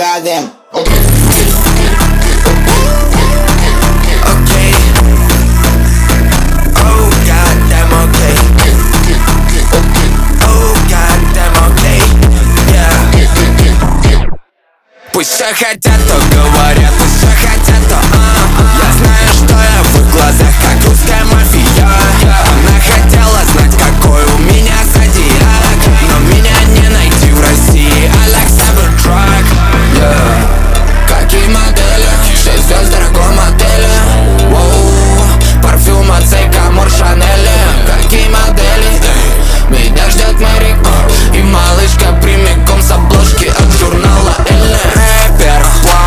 goddamn. Okay. Oh goddamn, okay. Oh goddamn, okay. Yeah. Пусть все хотят, то говорят, пусть все хотят, то я знаю, что я в их глазах, как русская мафия. Она хотела знать, какой у меня зодиак, но меня не найти в России. I like Cybertruck, yeah. Какие модели? 6 звезд в дорогом отеле. Воу. Парфюм от Сейкамор Шанели. Какие модели? Меня ждет Мэри и малышка прямиком с обложки от журнала Elle. Рэпер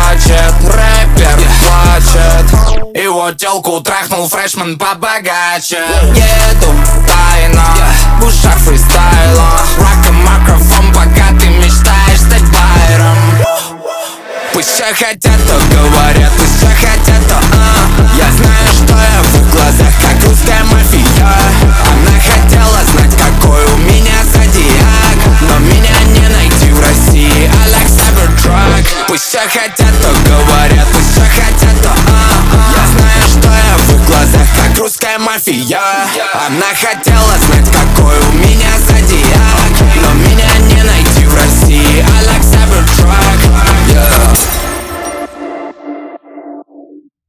плачет, его тёлку трахнул фрешмен побогаче. Еду тайно, в ушах фристайла, раком микрофон, пока ты мечтаешь стать Байром. Пусть все хотят, то говорят, пусть все хотят, то я знаю, что я в их глазах, как русская мафия. Она хотела знать, какой у меня зодиак, но меня не найти в России. I like Cybertruck. Пусть все хотят, то говорят, пусть все хотят, то я знаю, что я в их глазах, как русская мафия. Она хотела знать, какой у меня